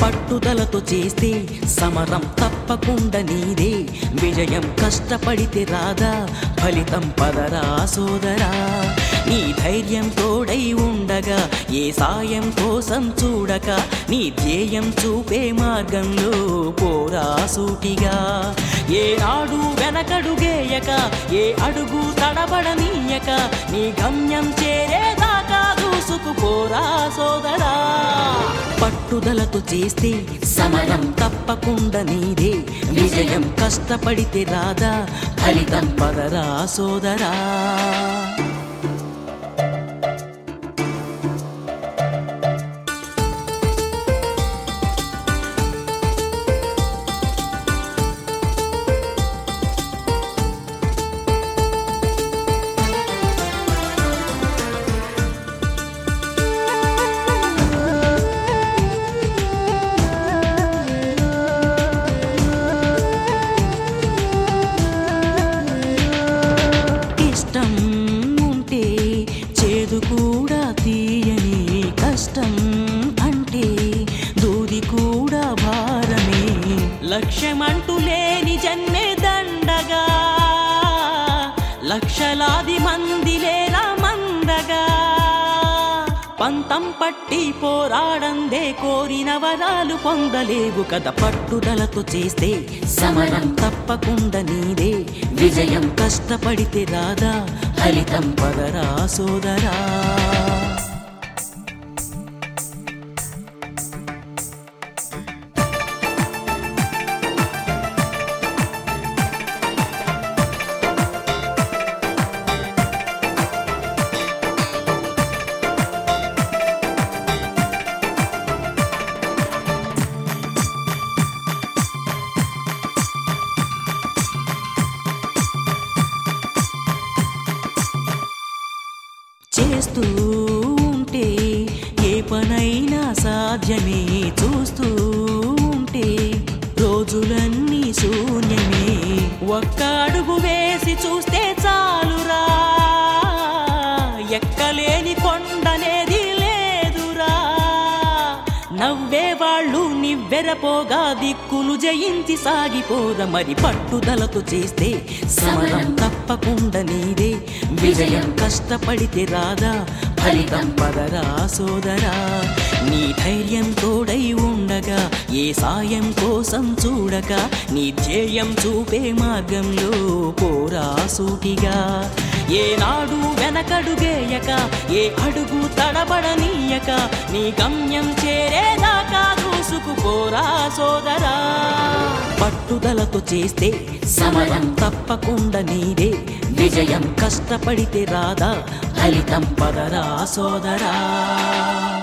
పట్టుదలతో చేస్తే సమరం తప్పకుండా నీదే, విజయం కష్టపడితే రాదా ఫలితం పదరా సోదరా. నీ ధైర్యం తోడై ఉండగా ఏ సాయం కోసం చూడక, నీ ధ్యేయం చూపే మార్గంలో పోరా సూటిగా. ఏ నాడు వెనకడుగేయక ఏ అడుగు తడబడనీయక, నీ గమ్యం చేరేదాకా దూసుకుపోరా సోదరా. పట్టుదలతో చేస్తే సమరం తప్పకుండా నీదే, విజయం కష్టపడితే రాదా ఫలితం పదరా సోదరా. ఉంటే చేదు కూడా తీయని, కష్టం అంటే దూది కూడా భారమే. లక్ష్యమంటూ లేని జన్మే దండగా, లక్షలాది మంది లేరా మందగా. పంతం పట్టి పోరాడందే కోరిన వరాలు పొందలేవు కదా. పట్టుదలతో చేస్తే సమరం తప్పకుండా నీదే, విజయం కష్టపడితే రాదా ఫలితం పదరా సోదరా. చేస్తూ ఉంటే ఏ పనైనా సాధ్యమే, చూస్తూ ఉంటే రోజులన్నీ శూన్యమే. ఒక్క అడుగు వేసి చూస్తే చాలురా, ఎక్కలేని కొండనేది లేదురా. నవ్వేవాళ్ళు నివ్వెరపోగా దిక్కులు జయించి సాగిపోరా. మరి పట్టుదలతో చేస్తే సమరం తప్పకుండా నీదే, విజయం కష్టపడితే రాదా ఫలితం పదరా సోదరా. నీ ధైర్యం తోడై ఉండగా ఏ సాయం కోసం చూడక, నీ ధ్యేయం చూపే మార్గంలో పోరా సూటిగా. ఏ నాడు వెనకడుగేయక ఏ అడుగు తడబడనీయక, నీ గమ్యం చేరేదాకా దూసుకుపోరా సోదరా. పట్టుదలతో చేస్తే సమరం తప్పకుండా నీదే, విజయం కష్టపడితే రాదా ఫలితం పదరా సోదరా.